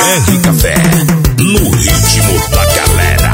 BR Café, no ritmo da galera.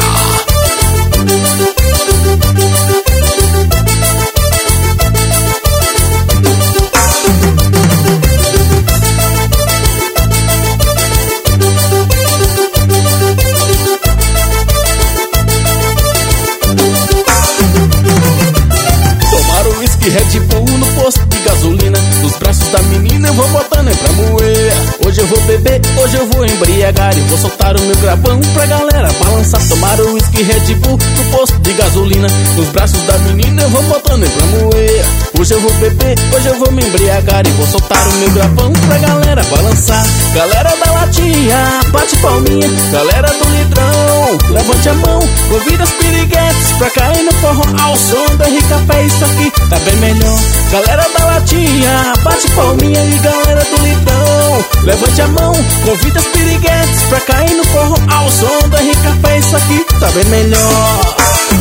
Tomaram uísque Red Bull no posto de gasolina. Nos braços da menina eu vou botando pra moer. Hoje eu vou beber, hoje eu vou embriagar e vou soltar o meu grabão pra galera balançar. Tomaram uísque Red Bull no posto de gasolina. Nos braços da menina eu vou botando pra moer. Hoje eu vou beber, hoje eu vou me embriagar e vou soltar o meu grabão pra galera balançar. Galera da latinha, bate palminha. Galera do litrão, levante a mão. Convida os piriguetes pra cair no forró ao som do RK Café. Isso aqui tá bem melhor. Galera da latinha, bate palminha. E galera do litrão, levante a mão. Convida os piriguetes pra cair no forró ao som do RK Café. Isso aqui tá bem melhor.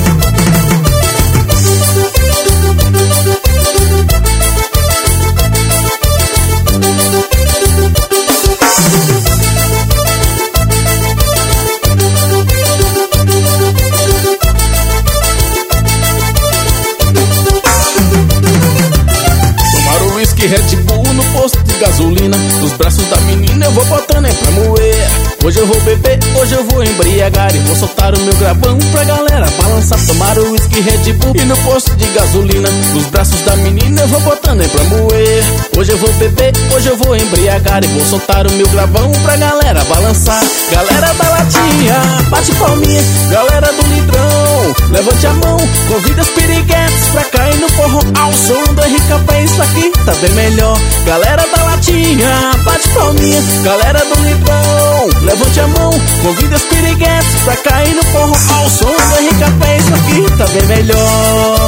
Red Bull no posto de gasolina. Nos braços da menina eu vou botando pra moer. Hoje eu vou beber, hoje eu vou embriagar e vou soltar o meu grabão pra galera balançar. Tomar o whisky Red Bull e no posto de gasolina. Nos braços da menina eu vou botando pra moer. Hoje eu vou beber, hoje eu vou embriagar e vou soltar o meu grabão pra galera balançar. Galera da latinha, bate palminha. Galera do litrão, levante a mão. Convida os piriguetes pra cair no forró ao som do RK Café. Isso aqui tá bem melhor. Galera da latinha, bate palminha. Galera do litrão, levante a mão. Convida os piriguetes pra cair no forró ao som do RK Café. Isso aqui tá bem melhor.